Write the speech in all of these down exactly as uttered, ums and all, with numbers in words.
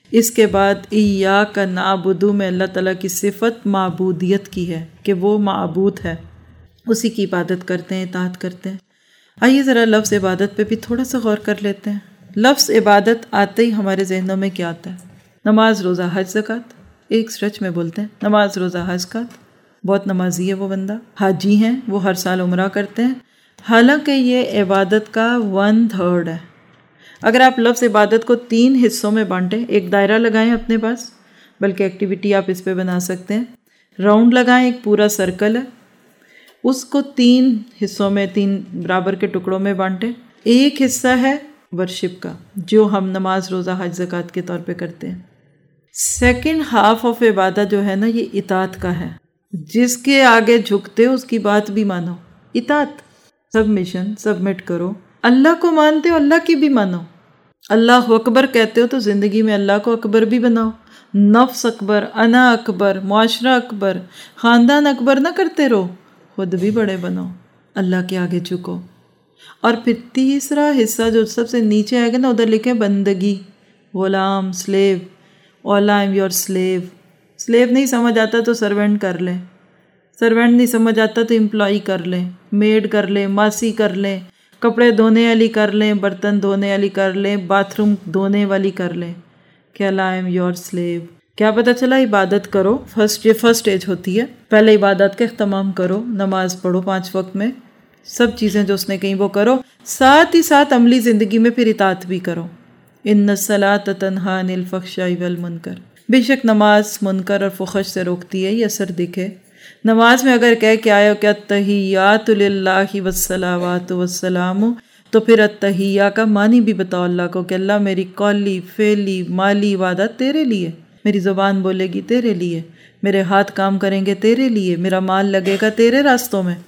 اس کے بعد ایاک نعبدو میں اللہ تعالیٰ کی صفت معبودیت کی ہے کہ وہ معبود ہے، اسی کی عبادت کرتے ہیں، اطاعت کرتے ہیں۔ آئیے ذرا لفظ عبادت پہ بھی تھوڑا سا غور کر لیتے ہیں۔ لفظ عبادت آتے ہی ہمارے ذہنوں میں کیا آتا ہے؟ نماز، روزہ، حج، زکوٰۃ۔ ایک سٹرچ میں بولتے ہیں نماز، روزہ، حج، زکوٰۃ۔ بہت نمازی ہے وہ بندہ، حاجی ہیں، وہ ہر سال عمرہ کرتے ہیں، حالانکہ یہ عبادت کا ون تھرڈ ہے۔ اگر آپ لفظ عبادت کو تین حصوں میں بانٹیں، ایک دائرہ لگائیں اپنے پاس، بلکہ ایکٹیویٹی آپ اس پہ بنا سکتے ہیں، راؤنڈ لگائیں، ایک پورا سرکل ہے، اس کو تین حصوں میں، تین برابر کے ٹکڑوں میں بانٹیں۔ ایک حصہ ہے ورشپ کا، جو ہم نماز، روزہ، حج، زکوٰۃ کے طور پہ کرتے ہیں۔ سیکنڈ ہاف آف عبادت جو ہے نا، یہ اطاعت کا ہے، جس کے آگے جھکتے ہو اس کی بات بھی مانو۔ اطاعت، سبمیشن، سبمٹ کرو، اللہ کو مانتے ہو اللہ کی بھی مانو، اللہ اکبر کہتے ہو تو زندگی میں اللہ کو اکبر بھی بناؤ، نفس اکبر، انا اکبر، معاشرہ اکبر، خاندان اکبر نہ کرتے رہو، خود بھی بڑے بنو، اللہ کے آگے جھکو۔ اور پھر تیسرا حصہ جو سب سے نیچے آئے گا نا، ادھر لکھے بندگی، غلام، سلیو، اولا ایم یور سلیو۔ سلیو نہیں سمجھ آتا تو سرونٹ کر لیں، سرونٹ نہیں سمجھ آتا تو امپلائی کر لیں، میڈ کر لیں، ماسی کر لیں، کپڑے دھونے والی کر لیں، برتن دھونے والی کر لیں، باتھ روم دھونے والی کر لیں، کہ اللہ ایم یور سلیو۔ کیا پتہ چلا؟ عبادت کرو، فرسٹ یہ فرسٹ ایج ہوتی ہے، پہلے عبادت کا اہتمام کرو، نماز پڑھو پانچ وقت میں، سب چیزیں جو اس نے کہیں وہ کرو، ساتھ ہی ساتھ عملی زندگی میں پھر اطاعت بھی کرو۔ ان الصلاۃ تنہی عن الفحشاء والمنکر، بے شک نماز منکر اور فحش سے روکتی ہے، یہ اثر دکھے۔ نماز میں اگر کہہ کے آئے ہو کہ التحیات للہ والصلوات والسلام، تو پھر التحیہ کا معنی بھی بتاؤ اللہ کو کہ اللہ میری قولی، فعلی، مالی عبادت تیرے لیے، میری زبان بولے گی تیرے لیے، میرے ہاتھ کام کریں گے تیرے لیے، میرا مال لگے گا تیرے راستوں میں۔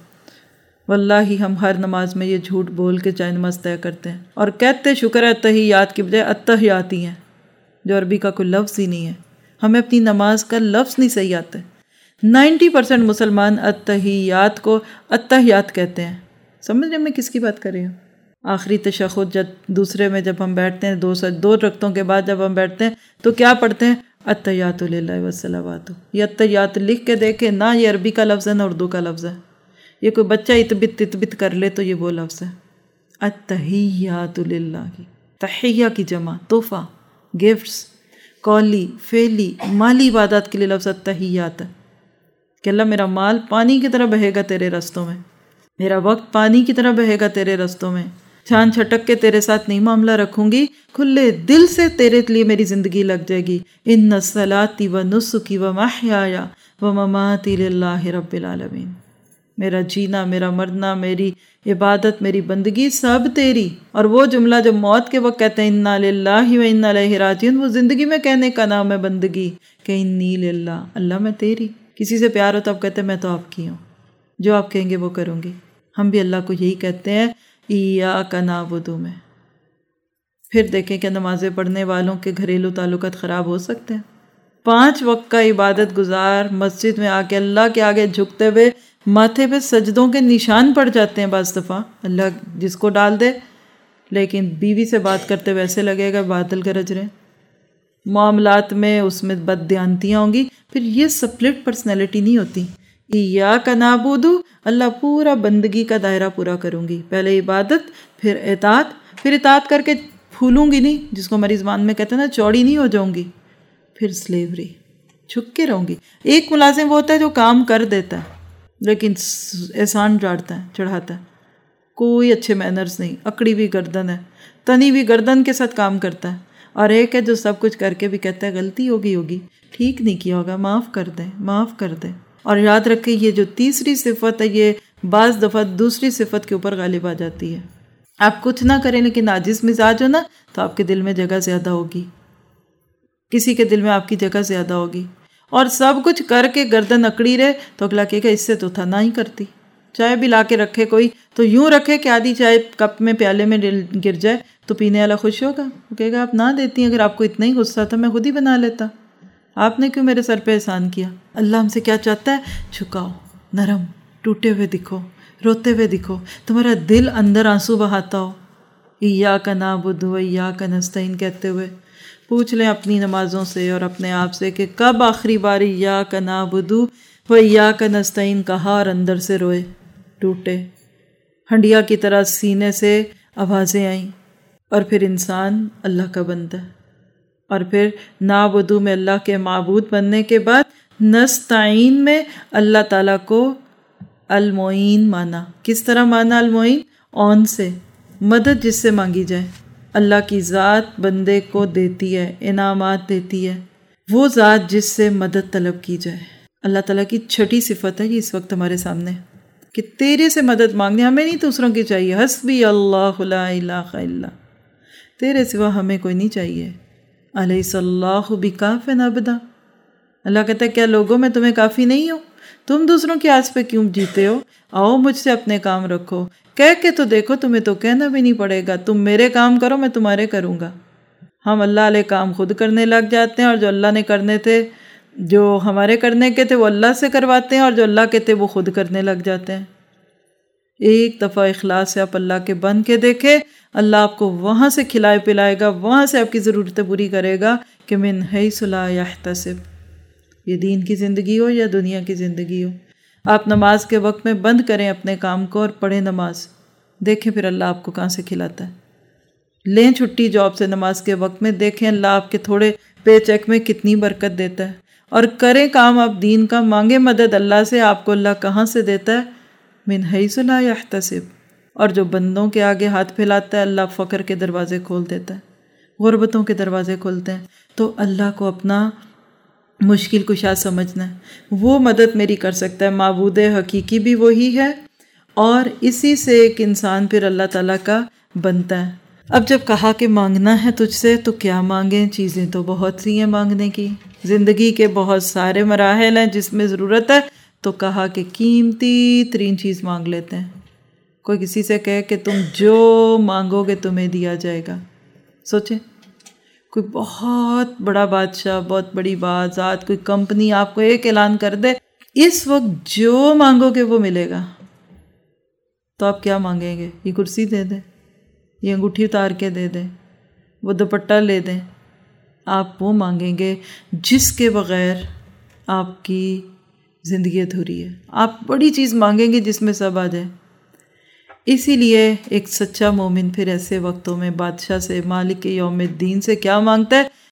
واللہ ہم ہر نماز میں یہ جھوٹ بول کے جائے نماز طے کرتے ہیں اور کہتے شکر ہے التحیات کی بجائے التحیات ہی ہیں، جو عربی کا کوئی لفظ ہی نہیں ہے۔ ہمیں اپنی نماز کا لفظ نہیں صحیح آتا ہے۔ نائنٹی پرسینٹ مسلمان التحیات کو التحیات کہتے ہیں۔ سمجھ رہے میں کس کی بات کر رہی ہوں؟ آخری تشہد جب دوسرے میں جب ہم بیٹھتے ہیں، دو دو رکعتوں کے بعد جب ہم بیٹھتے ہیں تو کیا پڑھتے ہیں؟ التحیات للہ والصلوات۔ یہ التحیات لکھ کے دیکھیں نہ، یہ عربی کا لفظ ہے نہ اردو کا لفظ ہے، یہ کوئی بچہ اتبت اتبت کر لے تو یہ وہ لفظ ہے۔ التحیات للہ، تحیہ کی جمع تحفہ، گفٹس، قولی، فعلی، مالی عبادات کے لیے لفظ التحیات ہے کہ اللہ میرا مال پانی کی طرح بہے گا تیرے رستوں میں، میرا وقت پانی کی طرح بہے گا تیرے رستوں میں، چھان چھٹک کے تیرے ساتھ نہیں معاملہ رکھوں گی، کھلے دل سے تیرے لیے میری زندگی لگ جائے گی۔ ان صلاتی و نسکی و محیای و مماتی للہ رب العالمین، میرا جینا، میرا مرنا، میری عبادت، میری بندگی سب تیری۔ اور وہ جملہ جو موت کے وقت کہتے ہیں انا للہ و انا الیہ راجعون، وہ زندگی میں کہنے کا نام ہے بندگی کہ انی للہ، اللہ میں تیری۔ کسی سے پیار ہو تو آپ کہتے ہیں میں تو آپ کی ہوں، جو آپ کہیں گے وہ کروں گی۔ ہم بھی اللہ کو یہی کہتے ہیں ایاک نعبد میں۔ پھر دیکھیں کہ نمازیں پڑھنے والوں کے گھریلو تعلقات خراب ہو سکتے ہیں۔ پانچ وقت کا عبادت گزار مسجد میں آ کے اللہ کے آگے جھکتے ہوئے ماتھے پہ سجدوں کے نشان پڑ جاتے ہیں بعض دفعہ، اللہ جس کو ڈال دے، لیکن بیوی سے بات کرتے ہوئے ایسے لگے گا بادل گرج رہے، معاملات میں اس میں بد دیانتیاں ہوں گی۔ پھر یہ سپلٹ پرسنالٹی نہیں ہوتی۔ ایاک نعبد، اللہ پورا بندگی کا دائرہ پورا کروں گی، پہلے عبادت، پھر اطاعت، پھر اطاعت کر کے پھولوں گی نہیں، جس کو ہماری زبان میں کہتے ہیں نا چوڑی نہیں ہو جاؤں گی، پھر سلیوری، چھک کے رہوں گی۔ ایک ملازم وہ ہوتا ہے جو کام کر دیتا ہے لیکن احسان جاڑتا ہے، چڑھاتا ہے، کوئی اچھے مینرز نہیں، اکڑی بھی گردن ہے، تنی بھی گردن کے ساتھ کام کرتا ہے۔ اور ایک ہے جو سب کچھ کر کے بھی کہتا ہے غلطی ہوگی ہوگی ٹھیک نہیں کیا ہوگا، معاف کر دیں، معاف کر دیں۔ اور یاد رکھیں یہ جو تیسری صفت ہے یہ بعض دفعہ دوسری صفت کے اوپر غالب آ جاتی ہے۔ آپ کچھ نہ کریں لیکن عاجز مزاج ہو نا تو آپ کے دل میں جگہ زیادہ ہوگی، کسی کے دل میں آپ کی جگہ زیادہ ہوگی۔ اور سب کچھ کر کے گردن اکڑی رہے تو اگلا کہے گا اس سے تو تھا نہ ہی کرتی۔ چائے بھی لا کے رکھے کوئی تو یوں رکھے کہ آدھی چائے کپ میں پیالے میں گر جائے تو پینے والا خوش ہوگا، وہ کہے گا آپ نہ دیتی، اگر آپ کو اتنا ہی غصہ تھا میں خود ہی بنا لیتا، آپ نے کیوں میرے سر پہ احسان کیا۔ اللہ ہم سے کیا چاہتا ہے؟ جھکاؤ، نرم، ٹوٹے ہوئے دکھو، روتے ہوئے دکھو، تمہارا دل اندر آنسو بہاتا ہو، ایاک نعبد و ایاک نستعین کہتے ہوئے پوچھ لیں اپنی نمازوں سے اور اپنے آپ سے کہ کب آخری بار ایاک نعبد و ایاک نستعین کہا اور اندر سے روئے ٹوٹے، ہنڈیا کی طرح سینے سے آوازیں آئیں، اور پھر انسان اللہ کا بندہ ہے، اور پھر نعبدو میں اللہ کے معبود بننے کے بعد نستعین میں اللہ تعالیٰ کو المعین مانا۔ کس طرح مانا المعین؟ اون سے، مدد جس سے مانگی جائے۔ اللہ کی ذات بندے کو دیتی ہے، انعامات دیتی ہے، وہ ذات جس سے مدد طلب کی جائے۔ اللہ تعالیٰ کی چھٹی صفت ہے یہ اس وقت ہمارے سامنے کہ تیرے سے مدد مانگنے، ہمیں نہیں دوسروں کی چاہیے۔ حسبی اللہ لا الہ الا، تیرے سوا ہمیں کوئی نہیں چاہیے۔ الیس اللہ بکاف عبدا، اللہ کہتا ہے کیا لوگوں میں تمہیں کافی نہیں ہو؟ تم دوسروں کی آس پہ کیوں جیتے ہو؟ آؤ مجھ سے اپنے کام رکھو، کہہ کے تو دیکھو، تمہیں تو کہنا بھی نہیں پڑے گا، تم میرے کام کرو میں تمہارے کروں گا۔ ہم اللہ علیہ کام خود کرنے لگ جاتے ہیں، اور جو اللہ نے کرنے تھے، جو ہمارے کرنے کے تھے وہ اللہ سے کرواتے ہیں، اور جو اللہ کے تھے وہ خود کرنے لگ جاتے ہیں۔ ایک دفعہ اخلاص سے آپ اللہ کے بن کے دیکھیں، اللہ آپ کو وہاں سے کھلائے پلائے گا، وہاں سے آپ کی ضرورتیں پوری کرے گا کہ من حیث لا یحتسب، یہ دین کی زندگی ہو یا دنیا کی زندگی ہو۔ آپ نماز کے وقت میں بند کریں اپنے کام کو اور پڑھیں نماز، دیکھیں پھر اللہ آپ کو کہاں سے کھلاتا ہے۔ لیں چھٹی جاب سے نماز کے وقت میں، دیکھیں اللہ آپ کے تھوڑے پے چیک میں کتنی برکت دیتا ہے، اور کریں کام آپ دین کا، مانگیں مدد اللہ سے، آپ کو اللہ کہاں سے دیتا ہے؟ من حیث لا یحتسب۔ اور جو بندوں کے آگے ہاتھ پھیلاتا ہے اللہ فقر کے دروازے کھول دیتا ہے، غربتوں کے دروازے کھولتے ہیں۔ تو اللہ کو اپنا مشکل کشا سمجھنا ہے، وہ مدد میری کر سکتا ہے۔ معبود حقیقی بھی وہی ہے، اور اسی سے ایک انسان پھر اللہ تعالیٰ کا بنتا ہے۔ اب جب کہا کہ مانگنا ہے تجھ سے تو کیا مانگیں؟ چیزیں تو بہت سی ہیں مانگنے کی، زندگی کے بہت سارے مراحل ہیں جس میں ضرورت ہے، تو کہا کہ قیمتی ترین چیز مانگ لیتے ہیں۔ کوئی کسی سے کہے کہ تم جو مانگو گے تمہیں دیا جائے گا، سوچیں کوئی بہت بڑا بادشاہ، بہت بڑی بات ذات، کوئی کمپنی آپ کو ایک اعلان کر دے اس وقت جو مانگو گے وہ ملے گا، تو آپ کیا مانگیں گے؟ یہ کرسی دے دیں، یہ انگوٹھی اتار کے دے دیں، وہ دوپٹہ لے دیں؟ آپ وہ مانگیں گے جس کے بغیر آپ کی زندگی ادھوری ہے۔ آپ بڑی چیز مانگیں گے جس میں سب آ جائے۔ اسی لیے ایک سچا مومن پھر ایسے وقتوں میں بادشاہ سے، مالک یوم الدین سے کیا مانگتا ہے